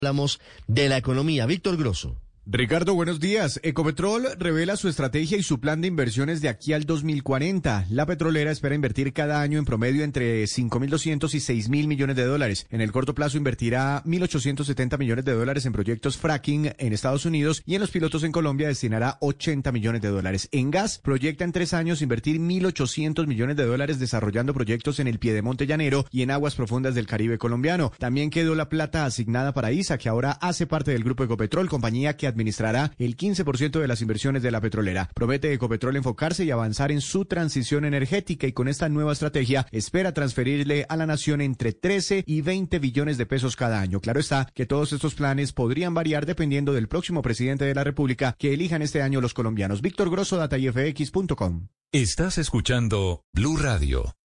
Hablamos de la economía. Víctor Grosso. Ricardo, buenos días. Ecopetrol revela su estrategia y su plan de inversiones de aquí al 2040. La petrolera espera invertir cada año en promedio entre 5.200 y 6.000 millones de dólares. En el corto plazo invertirá 1.870 millones de dólares en proyectos fracking en Estados Unidos y en los pilotos en Colombia destinará 80 millones de dólares. En gas proyecta en 3 años invertir 1.800 millones de dólares desarrollando proyectos en el Piedemonte Llanero y en aguas profundas del Caribe colombiano. También quedó la plata asignada para ISA, que ahora hace parte del grupo Ecopetrol, compañía que administrará el 15% de las inversiones de la petrolera. Promete Ecopetrol enfocarse y avanzar en su transición energética y con esta nueva estrategia espera transferirle a la nación entre 13 y 20 billones de pesos cada año. Claro está que todos estos planes podrían variar dependiendo del próximo presidente de la República que elijan este año los colombianos. Víctor Grosso, datayfx.com. Estás escuchando Blue Radio.